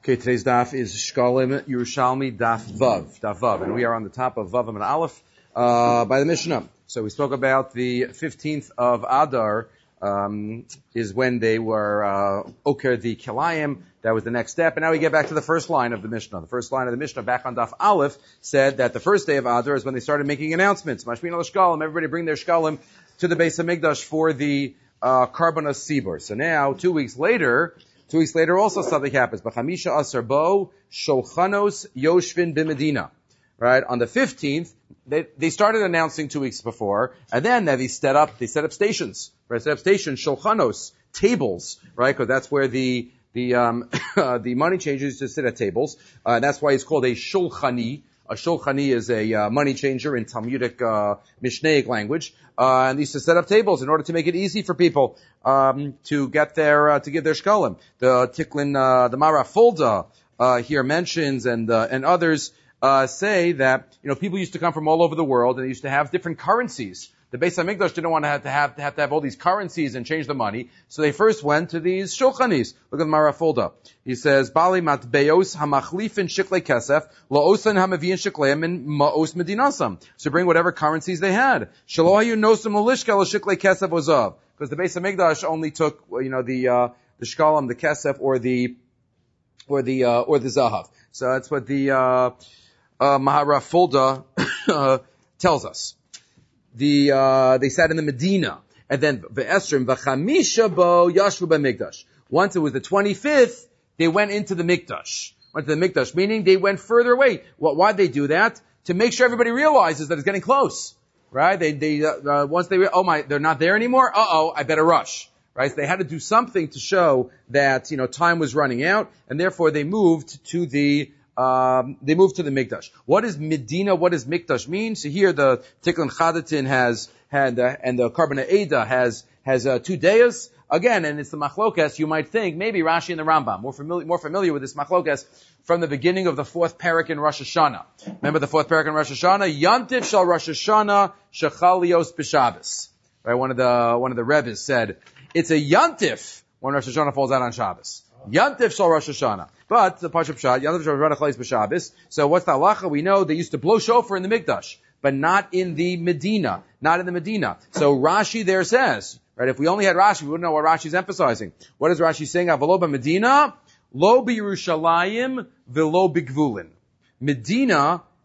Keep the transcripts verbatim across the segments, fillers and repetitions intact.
Okay, today's daf is Shkalim Yerushalmi Daf Vav, Daf Vav, and we are on the top of Vav and Aleph uh, by the Mishnah. So we spoke about the fifteenth of Adar um, is when they were uh, Oker the Kilayim. That was the next step, and now we get back to the first line of the Mishnah. The first line of the Mishnah back on Daf Aleph said that the first day of Adar is when they started making announcements. Mashmin al Shkalim, everybody bring their Shkalim to the Beis Hamikdash for the uh, Karbanos Sibur. So now, two weeks later. Two weeks later, also something happens. B'chamisha asar bo shulchanos yoshvin b'medina. Right on the fifteenth, they they started announcing two weeks before, and then they set up they set up stations. Right, set up stations, shulchanos, tables. Right, because that's where the the um uh, the money changers used to sit at tables. Uh, and that's why it's called a shulchani. A shulchani is a uh, money changer in Talmudic uh, Mishnaic language, uh, and they used to set up tables in order to make it easy for people um, to get their uh, to give their shkalim. The Tiklin, uh, the Mara Fulda uh, here mentions, and uh, and others uh, say that you know people used to come from all over the world, and they used to have different currencies. The Beis Hamikdash didn't want to have to have, to have to have all these currencies and change the money, so they first went to these shulchanis. Look at the Mara Fulda. He says, Bali matbeos hamachlifin shiklei kesef laosan hamaviin shikleim in maos medinasam. So bring whatever currencies they had. Shelo hayu nosam l'lishka l'shiklei kesef ozav. Because the Beis Hamikdash only took, you know, the uh, the shkalim, the kesef, or the or the uh, or the zahav. So that's what the uh, uh, Mara Fulda uh, tells us. The, uh, they sat in the Medina. And then, ve'esrim v'chamisha bo yashvu b'mikdash. Once it was the twenty-fifth, they went into the Mikdash. Went to the Mikdash, meaning they went further away. Well, why'd they do that? To make sure everybody realizes that it's getting close. Right? They, they, uh, once they, re- oh my, they're not there anymore? Uh-oh, I better rush. Right? So they had to do something to show that, you know, time was running out, and therefore they moved to the, Um, they moved to the Mikdash. What is Medina? What does Mikdash mean? So here the Tiklin Chadatin has had, uh, and the Karbana Eda has has uh, two dayas again, and it's the Machlokas. You might think maybe Rashi and the Rambam more familiar more familiar with this Machlokas from the beginning of the fourth parak in Rosh Hashanah. Remember the fourth parak in Rosh Hashanah? Yantiv shal Rosh Hashanah shechalios b'Shabbos. Right? One of the one of the Rebbe's said it's a Yantif when Rosh Hashanah falls out on Shabbos. Yantif shal Rosh Hashanah. But the Pashup Shad, Yantiv shal Rosh Hashanah b'Shabbos. So what's the halacha? We know they used to blow shofar in the Mikdash, but not in the Medina. Not in the Medina. So Rashi there says, right, if we only had Rashi, we wouldn't know what Rashi's emphasizing. What is Rashi saying? Avalo b'Medina, lo b'Yerushalayim, v'lo b'Gvulin. Medina,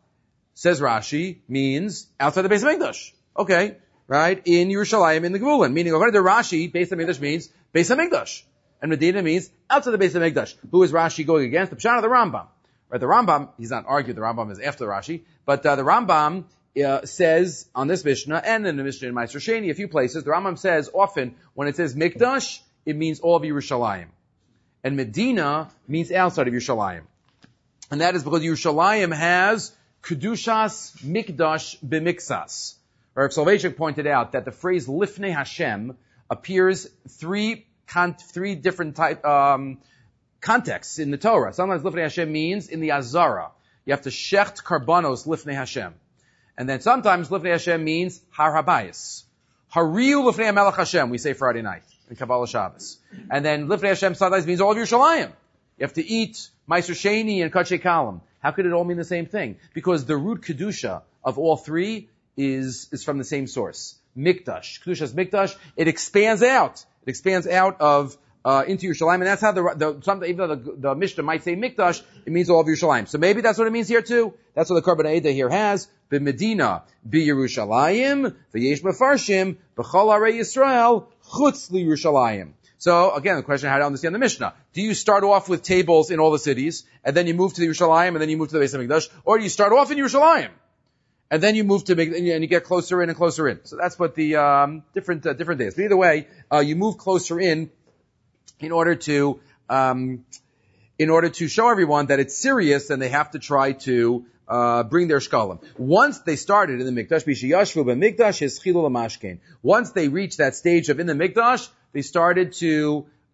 says Rashi, means outside the Beis Hamikdash. Okay, right, in Yerushalayim, in the Gvulin. Meaning, according to Rashi, Beis Hamikdash means Beis Hamikdash. And Medina means outside the Beis Hamikdash. Who is Rashi going against? The Pshat of the Rambam. Right, the Rambam, he's not argued, the Rambam is after the Rashi, but uh, the Rambam uh, says on this Mishnah, and in the Mishnah in Meister Sheni, a few places, the Rambam says often, when it says Mikdash, it means all of Yerushalayim. And Medina means outside of Yerushalayim. And that is because Yerushalayim has Kedushas Mikdash B'Miksas. Rav Soloveitchik pointed out that the phrase Lifnei Hashem appears three Con- three different type um, contexts in the Torah. Sometimes Lifnei Hashem means in the Azara. You have to shecht karbanos Lifnei Hashem. And then sometimes Lifnei Hashem means Har Habayis. Hariu Lifnei HaMelech Hashem, we say Friday night in Kabbalah Shabbos. And then Lifnei Hashem sometimes means all of Yerushalayim. You have to eat Meiser Sheni and Kachei Kalam. How could it all mean the same thing? Because the root Kedusha of all three is, is from the same source. Mikdash. Kedusha's Mikdash. It expands out. It expands out of, uh, into Yerushalayim, and that's how the, the, some, even though the, the Mishnah might say Mikdash, it means all of Yerushalayim. So maybe that's what it means here too. That's what the Karbana Eda here has. B'Medina, B'Yerushalayim, V'yesh Mefarshim, B'chol Arei Yisrael, Chutz L'Yerushalayim. So again, the question, how to understand the Mishnah. Do you start off with tables in all the cities, and then you move to the Yerushalayim, and then you move to the Beis Hamikdash, or do you start off in Yerushalayim? And then you move to make, and you get closer in and closer in. So that's what the, um, different, uh, different days. But either way, uh, you move closer in, in order to, um, in order to show everyone that it's serious and they have to try to, uh, bring their shkalim. Once they started in the Mikdash, B'shiyashvu b'Mikdash, Yischilu l'mashkein. Once they reached that stage of in the Mikdash, they started to,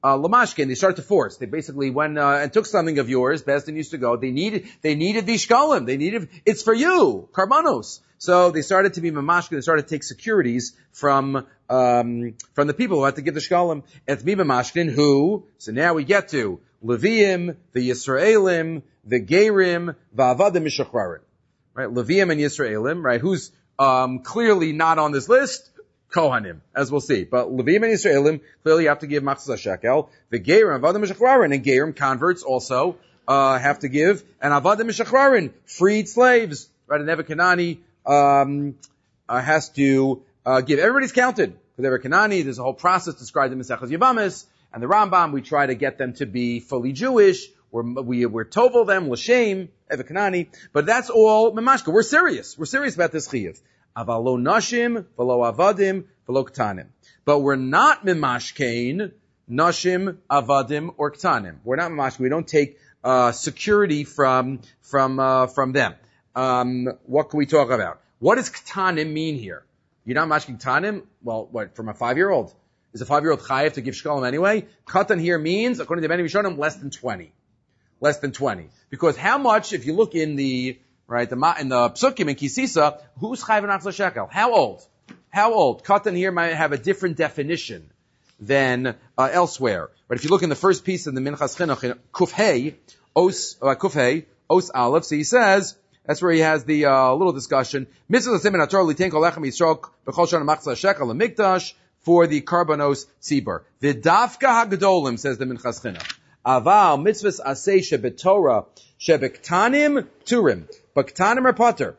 uh, lamashkin, they started to force. They basically went, uh, and took something of yours, Bezdin used to go, they needed, they needed these shkalim, they needed, it's for you, karbanos. So they started to be mamashkin, they started to take securities from, um, from the people who had to give the shkalim. Et mi mamashkin, who, so now we get to Leviim, the Yisraelim, the Gerim, va'avadim mishachrarim. Right, Leviim and Yisraelim, right, who's, um, clearly not on this list? Kohanim, as we'll see. But Leviim and Yisraelim, clearly have to give machzah shekel. The Gerim, avadim mishachrarim, and Gerim, converts also, uh, have to give, and avadim mishachrarim, freed slaves. Right, and Nebuchadnezzar, um, uh, has to, uh, give. Everybody's counted. For Nebuchadnezzar, there's a whole process described in Mesechus Yevamos, and the Rambam, we try to get them to be fully Jewish. We're, we, we're tovel them, l'shem, Nebuchadnezzar. But that's all memashka. We're serious. We're serious about this chiyuv. Aval lo nashim, v'lo avadim, v'lo ktanim. But we're not memashkein, nashim, avadim, or ktanim. We're not memashkein. We don't take, uh, security from, from, uh, from them. Um, what can we talk about? What does ktanim mean here? You're not mashking ktanim? Well, what, from a five-year-old? Is a five-year-old chayiv to give shkalim anyway? Katan here means, according to many Rishonim, less than twenty. Less than twenty. Because how much, if you look in the, right, the, in the Psukim in Kisisa, who's chayiv and achzah shekel? How old? How old? Katan here might have a different definition than, uh, elsewhere. But if you look in the first piece of the Minchas Chinuch, in Kufhei, Os, uh, Kufhei, Os Aleph, so he says, that's where he has the, uh, little discussion, Mitzvah Simen HaTorah Litain Kol Lechem Yisrael B'chol Shana Machzah Shekel L'Mikdash, for the Karbanos Tzibur. V'davka hagdolim, says the Minchas Chinuch. Aval mitzvahs aseh shebetorah shebektanim turim. But ktanim are pater.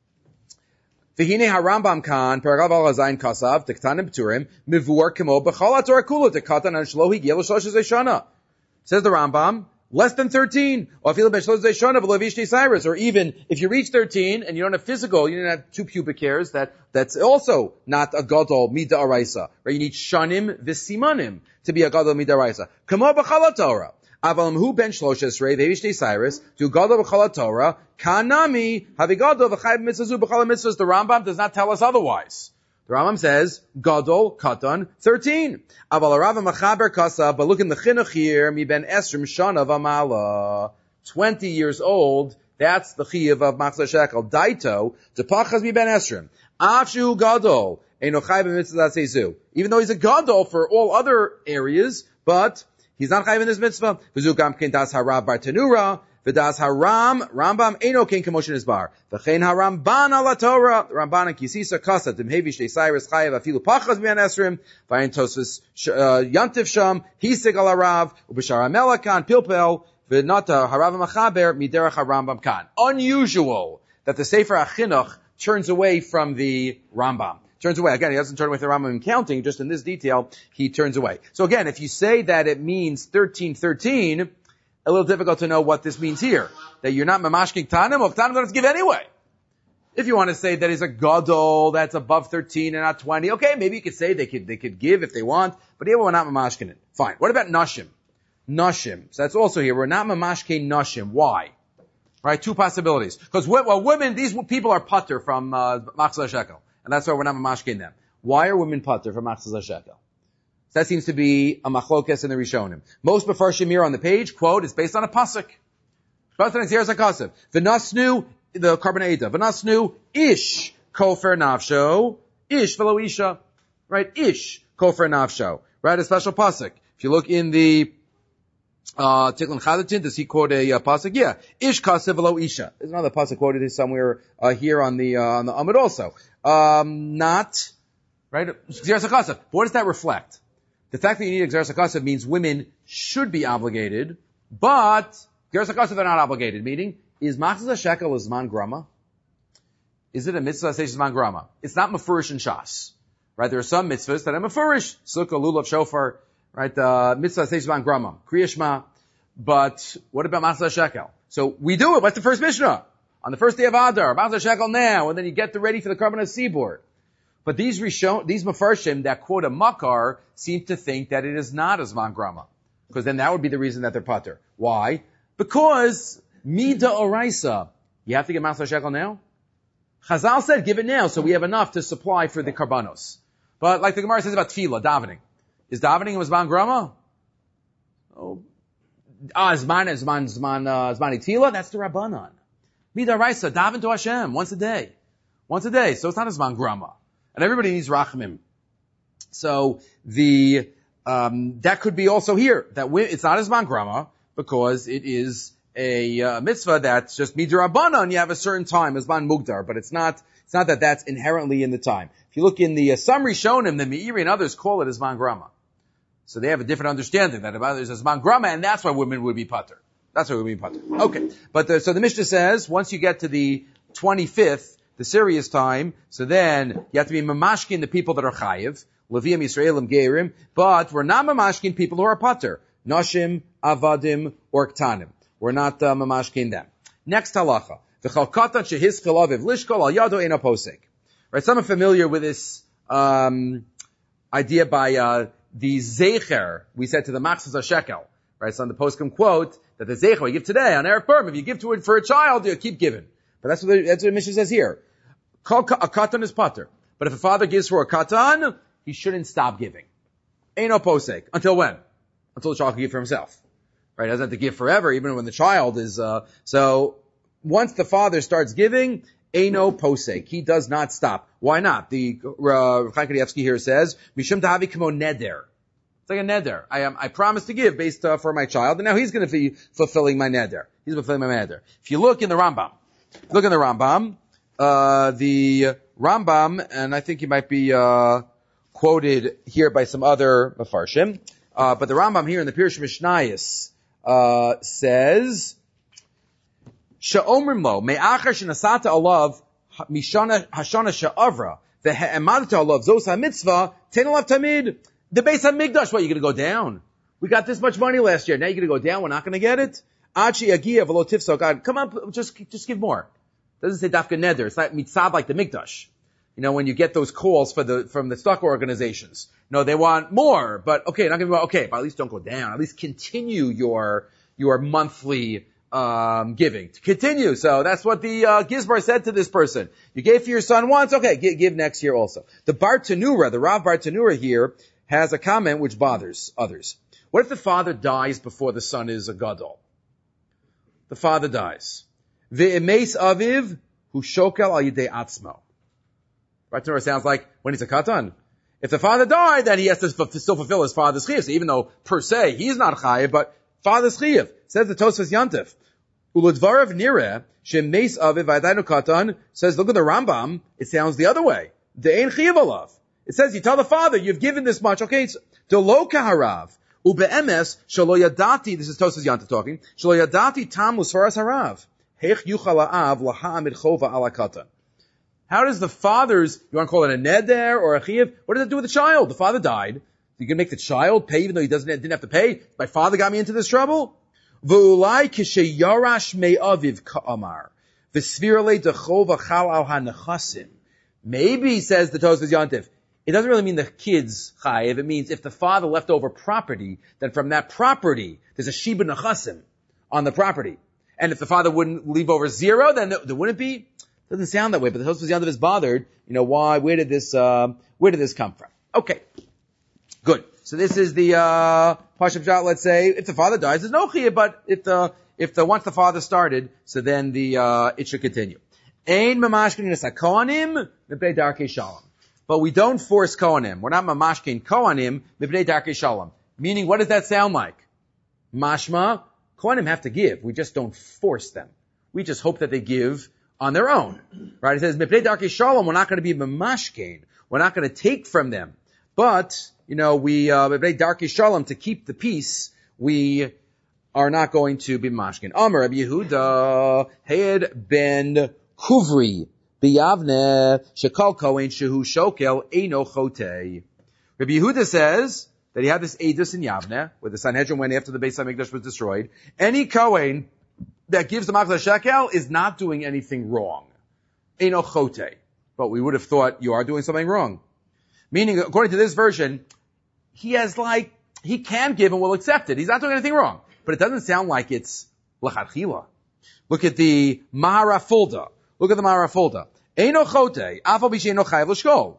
V'hine harambam kan, paragav al hazayin kasav, tektanim turim, mivur kemo b'chol haTorah kula, tekatan an shlo higiel l'shlosh shana. Says the Rambam, less than thirteen. Or even if you reach thirteen and you don't have physical, you don't have two pubic hairs, that, that's also not a gadol mida araisa. Right? You need shanim v'simanim to be a gadol mida araisa. Kamo b'chala Torah. Avalam hu ben shlosh esrei v'vishtei cyrus to gadol b'chala Torah kanami havigadol v'chayv mitzvazu b'chala mitzvahs. The Rambam does not tell us otherwise. The Rambam says, Gadol, Katan, thirteen. Aval Rav Machaber Kasa, but look in the Chinuch here, Mi ben Esrim Shana V'mala. twenty years old, that's the Chiyuv of Machzah Shekel. Daito, Tepachas Mi ben Esrim. Afshu Gadol, Eino Chai b'mitzvah Sezu. Even though he's a Gadol for all other areas, but he's not Chai in this mitzvah. V'zukam Kintas Harav Bar Tanura. V'das haram, Rambam, Eino king Kamoshin Isbar. V'chein haramban ala Torah, Ramban and Kisisa Kasa, Dimhevi Shtei Cyrus Chayev, Afilu Pachas Mian Esrim, Vayin Tosfos Yantiv Sham, Hisig ala Rav, Ubishara Melakan, Pilpel, V'nata Harav Machaber, Miderach HaRambam Kan. Unusual that the Sefer HaChinuch turns away from the Rambam. Turns away. Again, he doesn't turn away from the Rambam in counting, just in this detail, he turns away. So again, if you say that it means thirteen thirteen, a little difficult to know what this means here. That you're not mamashking Tanim, or Tanim don't have to give anyway. If you want to say that he's a gadol that's above thirteen and not twenty, okay, maybe you could say they could, they could give if they want, but here we're not mamashking it. Fine. What about Nashim? Nashim. So that's also here. We're not mamashking Nashim. Why? Right? Two possibilities. Because, well, women, these people are pater from, uh, Machzah Shekel. And that's why we're not mamashking them. Why are women pater from Machzah Shekel? That seems to be a machlokes in the Rishonim. Most Mefarshim here on the page, quote, is based on a pasuk. V'nasnu, the Karbonaita. V'nasnu, ish, kofer nafsho, ish, velo isha. Right? Ish, kofer nafsho. Right? A special pasuk. If you look in the, uh, Tikkun Chadatin, does he quote a uh, pasuk? Yeah. Ish kasev velo isha. There's another pasuk quoted somewhere, uh, here on the, uh, on the Amud also. Um, not, right? But what does that reflect? The fact that you need Gzeras HaKasav means women should be obligated, but Gzeras HaKasav are not obligated, meaning, is Machzah Shekel a Zman Grama? Is it a mitzvah that says Zman Grama? It's not Mefurish and Shas. Right? There are some mitzvahs that are Mefurish, Sukkah, Lulav, Shofar, right? Uh, mitzvah that says Zman Grama, Kriya Shema. But what about Machzah Shekel? So we do it. What's the first Mishnah? On the first day of Adar, Machzah Shekel now, and then you get the ready for the Karban Seaboard. But these Rishon, these Mefarshim that quote a Makar seem to think that it is not a Zman Grama. Because then that would be the reason that they're pater. Why? Because Mida Oraisa. You have to get Machzah Shekel now? Chazal said give it now so we have enough to supply for the Karbanos. But like the Gemara says about Tefillah, davening. Is davening a Zman Grama? Oh, ah, Zman, Zman, Zman, uh, Zman Itila, that's the Rabbanan. Midaraisa, daven to Hashem, once a day. Once a day, so it's not a Zman Grama. And everybody needs Rachamim. So the, um, that could be also here, that we, it's not a Zman Grama, because it is a uh, mitzvah that's just midarabanan. You have a certain time as man mugdar, but it's not. It's not that that's inherently in the time. If you look in the uh, summary shonim, the Meiri and others call it as man grama, so they have a different understanding that about there's as man grama, and that's why women would be pater. That's why women would be pater. Okay, but the, so the Mishnah says once you get to the twenty-fifth, the serious time, so then you have to be mamashkin the people that are chayiv, leviim Yisraelim Gerim, but we're not mamashkin people who are pater, nashim, avadim, or ktanim. We're not uh, mamashkin them. Next halacha. Right, some are familiar with this um, idea by uh, the Zecher. We said to the Machzas HaShekel. Right, so on the poskim quote that the Zecher you give today on Erev Purim, if you give to it for a child, you keep giving. But that's what the, that's what the Mishnah says here. A katan is pater. But if a father gives for a katan, he shouldn't stop giving. Eino posek. Until when? Until the child can give for himself. Right, he doesn't have to give forever, even when the child is, uh, so, once the father starts giving, Eino posek. He does not stop. Why not? The, uh, Chaim Kanievsky here says, Mishum tahavi kamo neder. It's like a neder. I am, I promised to give based, uh, for my child, and now he's gonna be fulfilling my neder. He's fulfilling my neder. If you look in the Rambam, look in the Rambam, uh, the Rambam, and I think he might be, uh, quoted here by some other Mefarshim, uh, but the Rambam here in the Pirush Mishnayos, Uh, says, Sha'omrim lo, me'achar shenasata alav, mishana hashana sha'avra, ve'emadata alav, zos ha'mitzvah, ten alav tamid, the Beis HaMikdash, what, you're gonna go down? We got this much money last year, now you're gonna go down, we're not gonna get it? Achi agia v'lo tifso, God, come on, just, just give more. It doesn't say dafka neder, it's not mitzad like the Mikdash. You know, when you get those calls for the, from the stock organizations. No, they want more, but okay, not gonna be, okay, but at least don't go down. At least continue your, your monthly, um, giving. Continue. So that's what the, uh, Gizbar said to this person. You gave for your son once, okay, give, give next year also. The Bartanura, the Rav Bartanura here, has a comment which bothers others. What if the father dies before the son is a gadol? The father dies. Ve'emes aviv, hu shokel al yidei atzmo. Bartanura sounds like when he's a katan. If the father died, then he has to f- still fulfill his father's chiyuv. So even though per se he's not chayiv, but father's chiyuv. Says the Tosfos Yantif. Uludvarav nireh shemeis aviv v'adainu katan. Says look at the Rambam. It sounds the other way. The ein chiyuv alav. It says you tell the father you've given this much. Okay, it's the lo kaharav ubeemes shelo yadati. This is Tosfos Yantif talking. Shelo yadati tam lusfaras harav. Heich yuchal ha'av laha'amid chova ala katan. How does the father's, you want to call it a neder or a chiyuv? What does it do with the child? The father died. You can make the child pay even though he doesn't, didn't have to pay? My father got me into this trouble? V'ulai k'sheyarash me'aviv ka'amar. V'svirale dechova chal al ha'nechasim. Maybe, says the Tosfos Yantif, it doesn't really mean the kid's chayiv. It means if the father left over property, then from that property, there's a shiba nechasim on the property. And if the father wouldn't leave over zero, then there, there wouldn't be. Doesn't sound that way, but the Tosfos Yantif is bothered. You know, why, where did this, uh, where did this come from? Okay. Good. So this is the, uh, Pashup Pshat, let's say, if the father dies, there's no chiyuv, but if the, if the, once the father started, so then the, uh, it should continue. Ein mamashkin es ha-kohanim, mipnei darkei shalom. But we don't force kohanim. We're not mamashkin kohanim, mipnei darkei shalom. Meaning, what does that sound like? Mashma, kohanim have to give. We just don't force them. We just hope that they give on their own. Right? It says, Mipnei Darkei Shalom, we're not going to be mamashkein. We're not going to take from them. But, you know, we, uh, Mipnei Darkei Shalom, to keep the peace, we are not going to be mamashkein. Amar Rabbi Yehuda, Hayed ben Kuvri, biyavne, shekal kohen shehu shokel, eino chotei. Rabbi Yehuda says that he had this edus in Yavne, where the Sanhedrin went after the Beis HaMikdash was destroyed. Any kohen that gives the Machzor Shekel is not doing anything wrong. Eino chote. But we would have thought you are doing something wrong. Meaning, according to this version, he has like, he can give and will accept it. He's not doing anything wrong. But it doesn't sound like it's l'chadchila. Look at the Maharafulda. Look at the Maharafulda. Eino chote, afal b'sheino chayav l'shkol.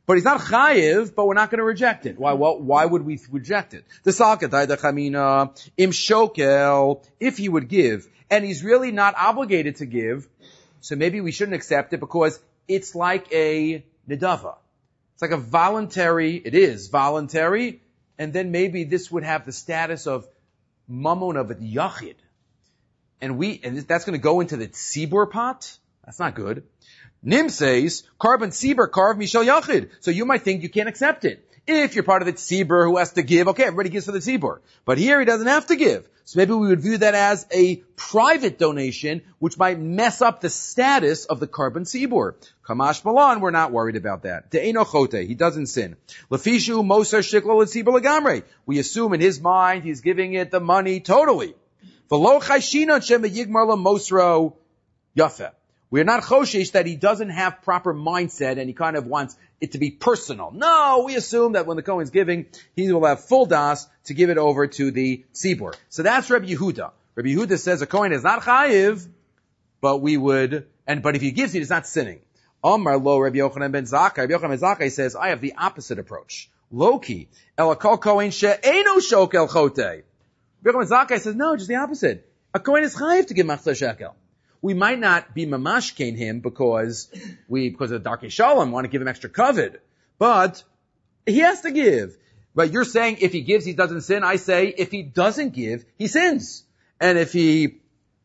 But he's not chayiv, but we're not going to reject it. Why? Well, why would we reject it? The salkatai the chamina im shokel, if he would give, and he's really not obligated to give, so maybe we shouldn't accept it because it's like a nedava. It's like a voluntary, it is voluntary, and then maybe this would have the status of mamon of a yachid. And we, and that's going to go into the tzibur pot? That's not good. Nim says, carbon tzibur, carve mishal yachid. So you might think you can't accept it. If you're part of the tzibur who has to give, okay, everybody gives for the tzibur. But here he doesn't have to give. So maybe we would view that as a private donation, which might mess up the status of the carbon tzibur. Kamash malan, we're not worried about that. De'eno chote, he doesn't sin. Lefishu moser shiklo l'tzibur legamre. We assume in his mind he's giving it the money totally. V'lo chayshinon shem yigmar lo mosro yafeh. We're not choshish that he doesn't have proper mindset and he kind of wants it to be personal. No, we assume that when the Kohen's giving, he will have full das to give it over to the tzibur. So that's Rabbi Yehuda. Rabbi Yehuda says a Kohen is not chayiv, but we would, and but if he gives it, he's not sinning. Amar lo Rabbi Yochanan ben Zakkai. Rabbi Yochanan ben Zakkai says, I have the opposite approach. Loki, elakol Kohen she'enu shokel chote. Rabbi Yochanan ben Zakkai says, no, just the opposite. A Kohen is chayiv to give machzor shekel. We might not be mamashkein him because we, because of the Darkei Shalom, want to give him extra covet. But he has to give. But you're saying if he gives, he doesn't sin. I say if he doesn't give, he sins. And if he,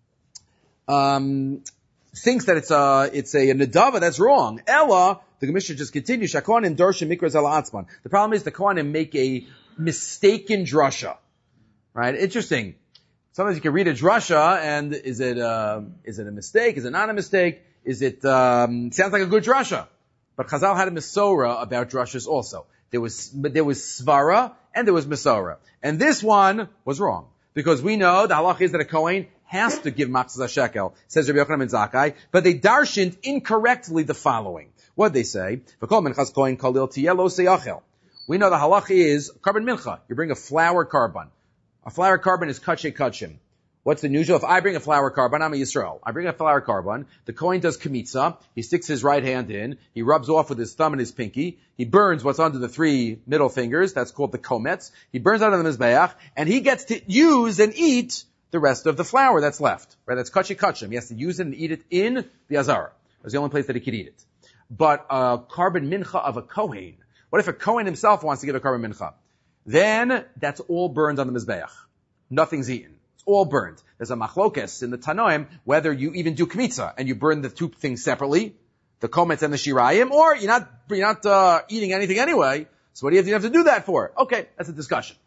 um, thinks that it's a, it's a, a nedava, that's wrong. Ella, the Gemara just continues, Shakonim Dorshin Mikra Zal Atzman. The problem is the Kohanim make a mistaken drasha. Right? Interesting. Sometimes you can read a drasha, and is it uh, is it a mistake? Is it not a mistake? Is it um, sounds like a good drasha? But Chazal had a Mesorah about drashas also. There was there was svara and there was Mesorah, and this one was wrong because we know the halach is that a kohen has to give machzor shekel, says Rabbi Yochanan ben Zakkai, but they darshaned incorrectly the following. What they say? V'kol minchas kohen kalil tiyeh lo seyachel. We know the halach is carbon mincha. You bring a flour carbon. A flour carbon is kacheh kachim. What's the usual? If I bring a flour carbon, I'm a Yisrael. I bring a flour carbon. The Kohen does kmitza. He sticks his right hand in. He rubs off with his thumb and his pinky. He burns what's under the three middle fingers. That's called the kometz. He burns out of the mizbeach, and he gets to use and eat the rest of the flour that's left. Right? That's kacheh kachim. He has to use it and eat it in the azara. That's the only place that he could eat it. But a carbon mincha of a Kohen. What if a Kohen himself wants to give a carbon mincha? Then that's all burned on the mizbeach. Nothing's eaten. It's all burned. There's a machlokes in the Tanoim whether you even do kmitza and you burn the two things separately, the kometz and the shirayim, or you're not you're not uh, eating anything anyway. So what do you have to, you have to do that for? Okay, that's a discussion.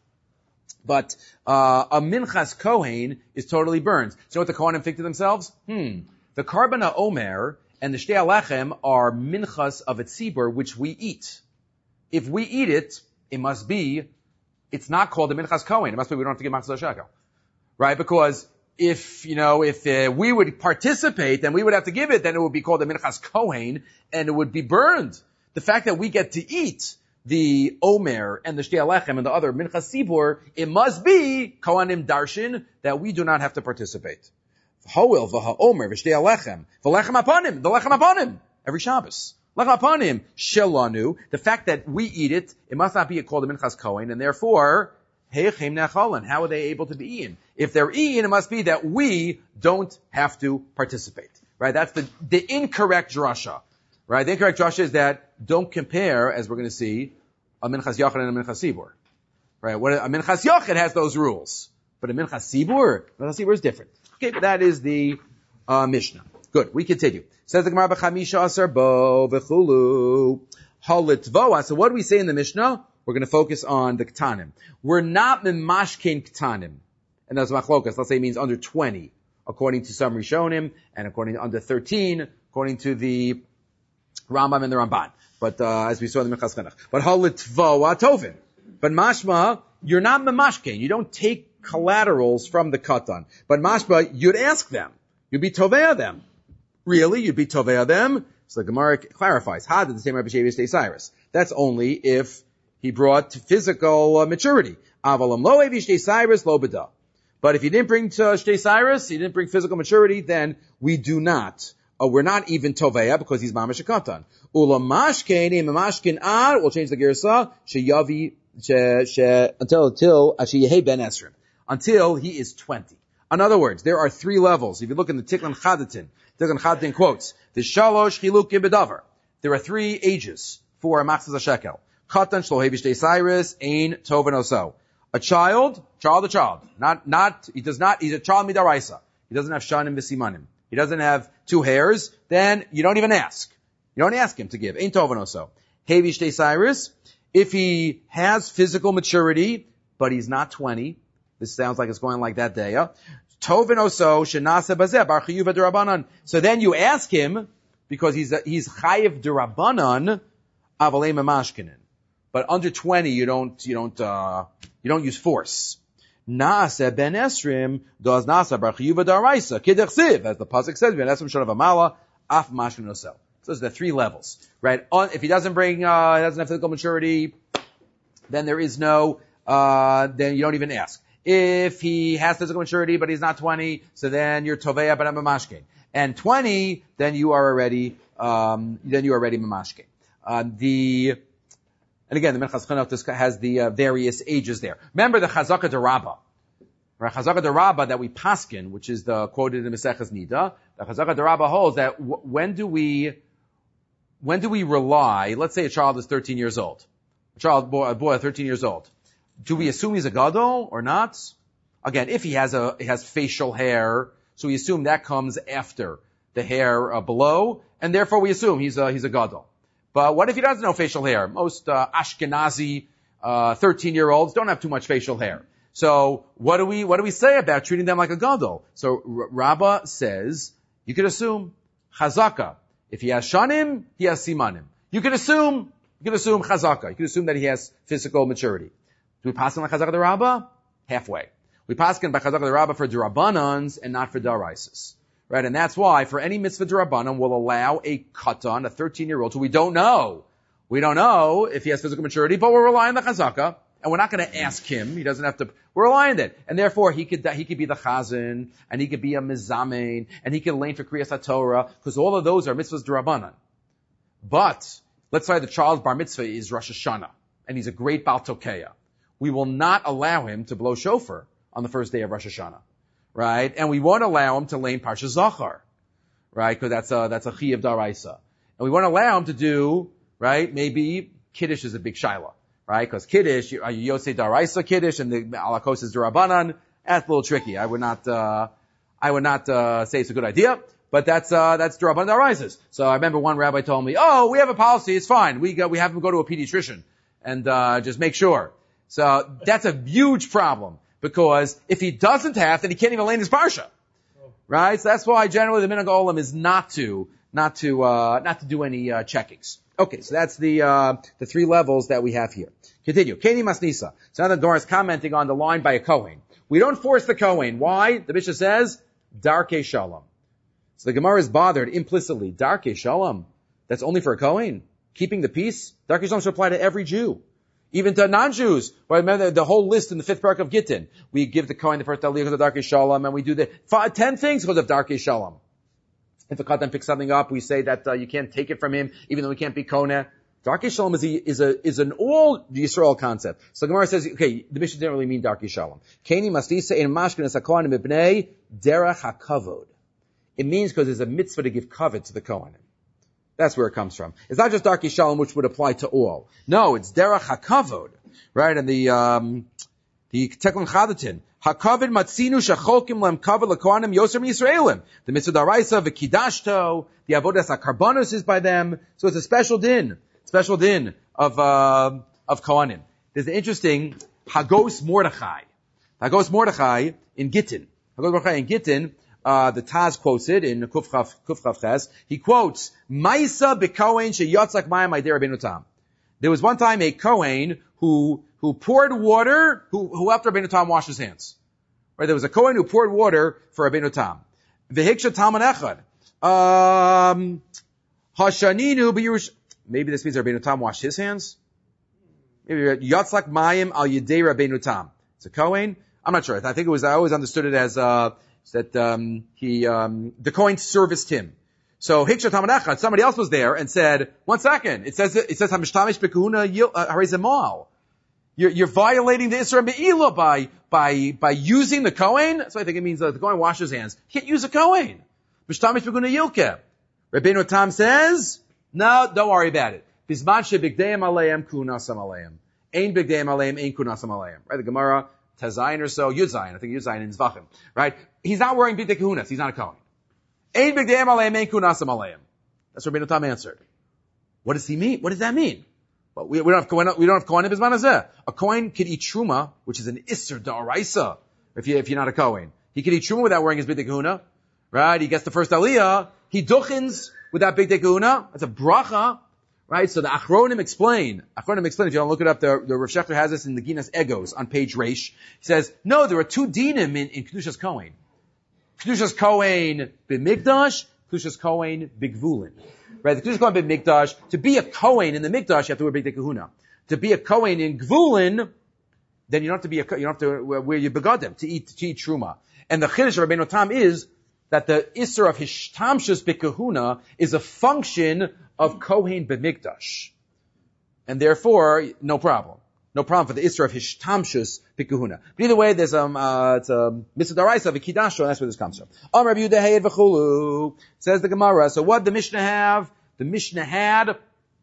But uh, a minchas kohen is totally burned. So you know what the kohanim think to themselves? Hmm. The carbon omer and the shtei alechem are minchas of a tzibur which we eat. If we eat it, it must be. It's not called the minchas kohen. It must be we don't have to give machzor shekel, right? Because if you know, if uh, we would participate, then we would have to give it. Then it would be called the minchas kohen, and it would be burned. The fact that we get to eat the omer and the shtei alechem and the other minchas tzibur, it must be kohanim darshin that we do not have to participate. Hoel v'haomer v'shtei alechem v'lechem apanim, the lechem apanim every Shabbos. Lachapanim shelanu. The fact that we eat it, it must not be called a minchas kohen, and therefore, heichem nechalan. How are they able to be eaten? If they're eaten, it must be that we don't have to participate. Right? That's the the incorrect drasha. Right? The incorrect drasha is that don't compare, as we're going to see, a minchas yachid and a minchas sibur. Right? What a minchas yachid has those rules, but a minchas sibur, minchas sibur is different. Okay, but that is the uh, Mishnah. Good. We continue. Says the Gemara, b'chamisha asar bo v'chulu halitvoa. So what do we say in the Mishnah? We're going to focus on the ketanim. We're not memashkein ketanim. And that's machlokas. Let's say it means under twenty, according to some Rishonim, and according to under thirteen, according to the Rambam and the Ramban. But, uh, as we saw in the Minchas Chinuch. But halitvoa tovin. But mashma, you're not memashkein. You don't take collaterals from the katan. But mashma, you'd ask them. You'd be tovea them. Really, you'd be tovea them. So the Gemara clarifies. How did the same Rabbi Shevi stay Cyrus? That's only if he brought physical uh, maturity. Avalam lo evi shtei Cyrus lo beda. But if he didn't bring to shtei Cyrus, he didn't bring physical maturity, then we do not uh, we're not even Toveya because he's Mamash Katan. Ula Mashkin, Mamashkin Ad, we'll change the Girsa, Sheyavi, until, until, Ashiyeh Ben Esrim. Until he is twenty. In other words, there are three levels. If you look in the Tiklan Chadatin, Tiklan Chadatin quotes, the Shalosh Chilukim Bedavar. There are three ages for a Machzas HaShekel. Katan Shlohevish De Cyrus, Ein Toven Oso. A child, child a child. Not, not, he does not, he's a child midaraisa. He doesn't have shanim v'simanim. He doesn't have two hairs. Then you don't even ask. You don't ask him to give. Ein Toven Oso. Hevish De Cyrus, if he has physical maturity, but he's not twenty, this sounds like it's going like that day. Toven Oso Shenase Bazeh Bar Chiyuv D'Rabbanan. So then you ask him, because he's a, he's Chayiv D'Rabbanan, Avalei Mamashkinin. But under twenty, you don't you don't uh, you don't use force. Naase Ben Esrim does Nasa Bar Chiyuv D'Araisa Kidechsiv, as the pasuk says, Ben Esrim Shon of Amala Af Mashkin Osel. So those are the three levels, right? On, if he doesn't bring, uh, he doesn't have physical maturity, then there is no, uh, then you don't even ask. If he has physical maturity, but he's not twenty, so then you're Toveya but Mamashkin. And twenty, then you are already, um, then you are already Mamashkin. Uh, the, and again, the Minchas Chinuch has the uh, various ages there. Remember the Chazaka de Rabbah. Right? Chazaka de Rabbah that we paskin, which is the quoted in the Maseches Nida. The Chazaka de Rabbah holds that w- when do we, when do we rely, let's say a child is thirteen years old. A child, boy, a boy thirteen years old. Do we assume he's a gadol or not? Again, if he has a, he has facial hair, so we assume that comes after the hair uh, below, and therefore we assume he's a, he's a gadol. But what if he doesn't have facial hair? Most uh, Ashkenazi uh, thirteen-year-olds don't have too much facial hair. So what do we what do we say about treating them like a gadol? So R- Rabbah says you could assume chazaka. If he has shanim, he has simanim. You could assume you could assume chazaka. You could assume that he has physical maturity. Do we pass on like chazaka the Rabbah? Halfway. We pass on by chazaka the Rabbah for derabbanans and not for daraisis. Right, and that's why for any mitzvah d'Rabbanan, we'll allow a katan, a thirteen-year-old, who we don't know. We don't know if he has physical maturity, but we're relying on the chazaka, and we're not going to ask him. He doesn't have to. We're relying on it, and therefore he could he could be the chazan, and he could be a mizamein, and he could lane for kriyas haTorah, because all of those are mitzvahs d'Rabbanan. But let's say the child's bar mitzvah is Rosh Hashanah, and he's a great Baal Tokeya. We will not allow him to blow shofar on the first day of Rosh Hashanah. Right? And we won't allow him to lane Parsha Zachar. Right? Because that's a, that's a chi of daraisa. And we won't allow him to do, right? Maybe Kiddush is a big shaila. Right? Because Kiddush, you, you say daraisa Kiddush and the alakos is derabanan. That's a little tricky. I would not, uh, I would not, uh, say it's a good idea. But that's, uh, that's derabanan daraisas. So I remember one rabbi told me, oh, we have a policy. It's fine. We go, we have him go to a pediatrician and, uh, just make sure. So that's a huge problem. Because if he doesn't have, then he can't even lane his parsha, right? So that's why generally the minhag olam is not to, not to, uh, not to do any uh, checkings. Okay, so that's the uh, the three levels that we have here. Continue. Keni masnisa. So now the Gemara is commenting on the line by a kohen. We don't force the kohen. Why? The Mishnah says darkei shalom. So the Gemara is bothered implicitly. Darkei shalom. That's only for a kohen. Keeping the peace. Darkei shalom should apply to every Jew. Even to non-Jews. Well, remember the whole list in the fifth parak of Gittin. We give the Kohen the first aliyah because of Darkei Shalom, and we do the five, ten things because of Darkei Shalom. If a Katan picks something up, we say that uh, you can't take it from him, even though he can't be Koneh. Darkei Shalom is, a, is, a, is an all Yisrael concept. So Gemara says, okay, the Mishnah didn't really mean Darkei Shalom. Keni mastisa in mashkin es haKohanim ibnei derech hakavod. It means because there's a mitzvah to give kavod to the Kohanim. That's where it comes from. It's not just Darkei Shalom, which would apply to all. No, it's Derech HaKavod, right? And the, um, the Teklan Chadatin. HaKavod matzinu shachokim lem kavod lekohanim yoser miYisraelim. The mitzvah daraisa, v'kidashto, the avodas hakarbanos is by them. So it's a special din, special din of, uh, of Kohanim. There's an interesting Hagos Mordechai. Hagos Mordechai in Gittin. Hagos Mordechai in Gittin. Uh, the Taz quotes it in Kuf Chav Ches. He quotes, Maisa b'kohen sheyotzak mayim aydei Rabbeinu Tam. There was one time a Kohen who, who poured water, who, who helped Rabbeinu Tam wash his hands. Right? There was a Kohen who poured water for Rabbeinu Tam. V'hiksha Talmud Echad. Um, Hashaninu b'Yerush, maybe this means Rabbeinu Tam washed his hands? Maybe yotzak mayim al yedei Rabbeinu Tam. It's a Kohen. I'm not sure. I think it was, I always understood it as, uh, that um, he um, the Kohen serviced him. So Hiksha Tamanechad, somebody else was there and said, one second, it says, it says, Hamishtamesh Bekahuna Harizemal. You're, you're violating the Isra Be'ila by, by, by using the Kohen. So I think it means that the Kohen washes his hands. You can't use a Kohen. Mishtamish Bekahuna Yilke. Rabbeinu Tam says, no, don't worry about it. Bisman Shebigdeim Aleim Kunasam Aleim. Ein Bigdeim Aleim, Ein Kunasam Aleim. Right? The Gemara, Tazayin or so, Yud Zayin. I think Yud Zayin in Zvachim. Right? He's not wearing Bigdei Kahunas. He's not a Kohen. Ein Bigdeim Aleim, Ein Kunasam Aleim. That's what Rabbeinu Tam answered. What does he mean? What does that mean? Well, we, we don't have Kohen, we don't have Kohen in Bisman Hazeh. A Kohen could eat Truma, which is an Isser Da'araisa, if you, if you're not a Kohen. He could eat Truma without wearing his Bigdei Kahuna. Right? He gets the first Aliyah. He duchins without Bigdei Kahuna. That's a bracha. Right? So the Achronim explain, Achronim explain, if you don't look it up, the, the Rav Shechter has this in the Ginas Egos on page Reish. He says, no, there are two dinim in, in Kedushas Kohen. Kedushas Kohen b'mikdash, Kedushas Kohen b'gvulin. Right? The Kedushas Kohen b'mikdash, to be a Kohen in the mikdash, you have to wear Bigdei Kahuna. To be a Kohen in gvulin, then you don't have to be a, you don't have to wear your begadim, to eat, to eat truma. And the Chiddush of Rabbeinu Tam is that the Isser of Hishtamshus b'kahuna is a function of Kohen b'mikdash. And therefore, no problem. No problem for the Isra of Hishtamshus b'kahuna. But either way, there's um, uh, it's a Mitzvah Daraisa v'kidasho, and that's where this comes from. Om Rabbi Yehuda Hayed v'chulu, says the Gemara. So what did the Mishnah have? The Mishnah had,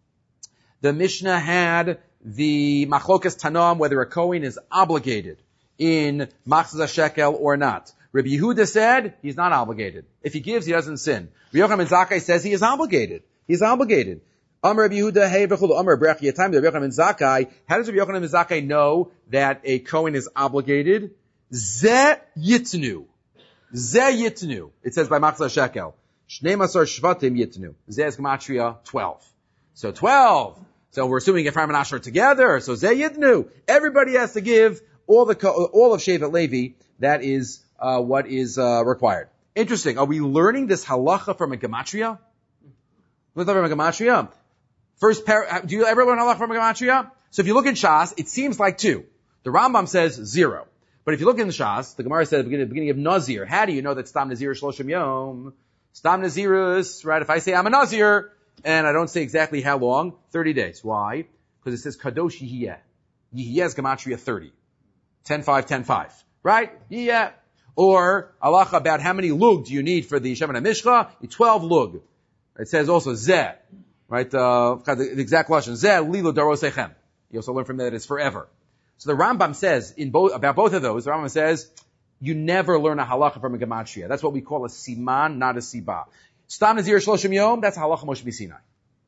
the Mishnah had the Machlokas Tanam, whether a Kohen is obligated in Machzah Shekel or not. Rabbi Yehuda said he's not obligated. If he gives, he doesn't sin. Rabbi Yochanan ben Zakkai says he is obligated. He's obligated. Amar Rabbi Yehuda, hey, v'chulu, Amar Brech Yatam, Rabbi Yochanan ben Zakkai. How does Rabbi Yochanan ben Zakkai know that a Kohen is obligated? Ze yitnu. Ze yitnu. It says by Machzah Shekel. Shnei Masar Shvatim yitnu. Ze is Gematria twelve. So twelve. So we're assuming Ephraim and Asher together. So Ze yitnu. Everybody has to give all the all of Shevet Levi. That is uh, what is uh, required. Interesting. Are we learning this halacha from a gematria? From a gematria. First, par- do you ever learn halacha from a gematria? So if you look in Shas, it seems like two. The Rambam says zero. But if you look in the Shas, the Gemara says at the beginning of Nazir. How do you know that Stam Nazir is Shloshim Yom? Stam Nazirus, right? If I say I'm a Nazir, and I don't say exactly how long, thirty days. Why? Because it says Kadosh Yihiyeh. Yihiyeh is gematria thirty. ten five, ten five. Right? Yeah. Or, halacha about how many lug do you need for the Shemin HaMishcha? twelve lug. It says also zeh. Right? Uh, the, the exact question. Zeh lilo darosechem. You also learn from that it's forever. So the Rambam says, in both, about both of those, the Rambam says, you never learn a halacha from a gematria. That's what we call a siman, not a siba. Stam Nazir Shloshim Yom, that's halacha Moshe Sinai.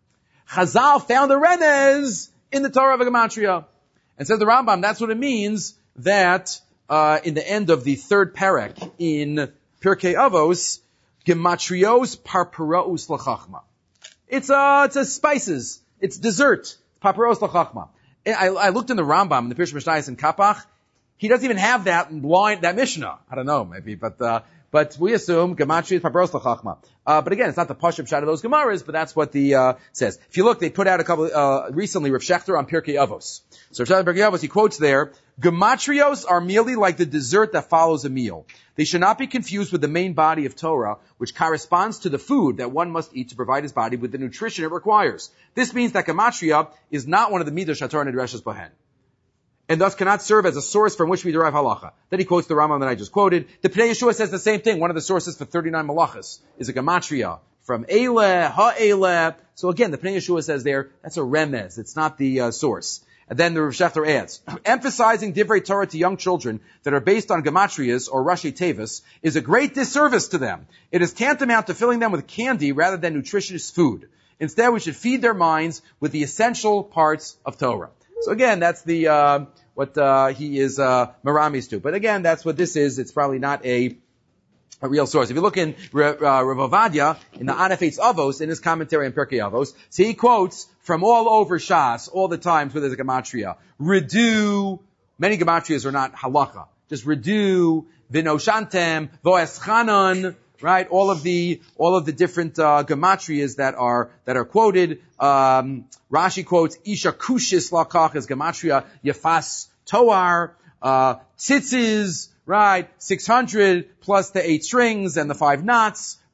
Chazal found the remez in the Torah of a gematria. And says the Rambam, that's what it means that uh, in the end of the third parak in Pirkei Avos, gematrios parparaus lachachma. It's uh, it's a spices. It's dessert. Parparaus lachachma. I, I looked in the Rambam in the Pirush Mishnayos in Kapach. He doesn't even have that line, that Mishnah. I don't know, maybe, but uh, but we assume gematria is parparaus lachachma. Uh, but again, it's not the pashut shot of those gemaras, but that's what the uh, says. If you look, they put out a couple uh, recently Rav Shechter on Pirkei Avos. So Rav Shechter on Pirkei Avos, he quotes there, gematrios are merely like the dessert that follows a meal. They should not be confused with the main body of Torah, which corresponds to the food that one must eat to provide his body with the nutrition it requires. This means that gematria is not one of the midos shator nidreshes bohen, and thus cannot serve as a source from which we derive halacha. Then he quotes the Rambam that I just quoted. The Pnei Yeshua says the same thing. One of the sources for thirty-nine malachas is a gematria from Eileh, Ha-Eileh. So again, the Pnei Yeshua says there, that's a remez. It's not the uh, source. And then the Rav Shechter adds, emphasizing divrei Torah to young children that are based on gematrias or rashi tevis is a great disservice to them. It is tantamount to filling them with candy rather than nutritious food. Instead, we should feed their minds with the essential parts of Torah. So again, that's the uh, what uh, he is uh, maramis to. But again, that's what this is. It's probably not a a real source. If you look in uh, Rav Ovadia, in the Anafetz Avos, in his commentary on Pirkei Avos, so he quotes from all over Shas, all the times where there's a gematria. Redu, many gematrias are not halacha. Just redu, vinoshantem, voeschanon, right? All of the, all of the different, uh, gematrias that are, that are quoted. Um, Rashi quotes, Isha kushis lakach is gematria, yefas toar, uh, tzitzis, right? six hundred plus the eight strings and the five knots.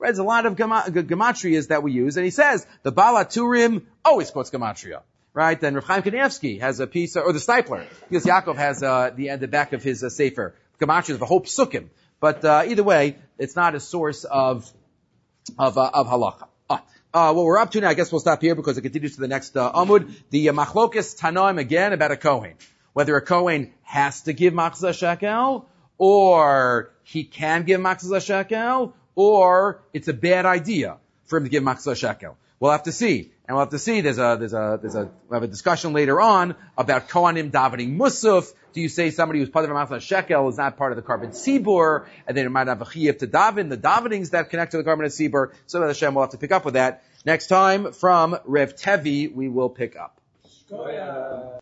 Right? There's a lot of gema- gematrias that we use, and he says the Baal HaTurim always quotes gematria. Right? Then Rav Chaim Kanievsky has a piece, or the Stipler, because Yaakov has uh, the at the back of his uh, sefer gematria of the whole psukim. But uh, either way, it's not a source of of uh, of halacha. Uh, uh, what we're up to now, I guess we'll stop here because it continues to the next uh, Amud. The uh, Machlokes Tanoim again about a Kohen. Whether a Kohen has to give Machzah Shekel, or he can give Machzah Shekel, or it's a bad idea for him to give Machzah Shekel. We'll have to see. And we'll have to see, there's a, there's a, there's a, we'll have a discussion later on about Kohanim davening Musaf. Do you say somebody who's part of a Machzah Shekel is not part of the Carbon Tzibur, and then it might have a chiyuv to daven, the davenings that connect to the Carbon Tzibur. So Hashem will have to pick up with that. Next time from Rev Tevi, we will pick up.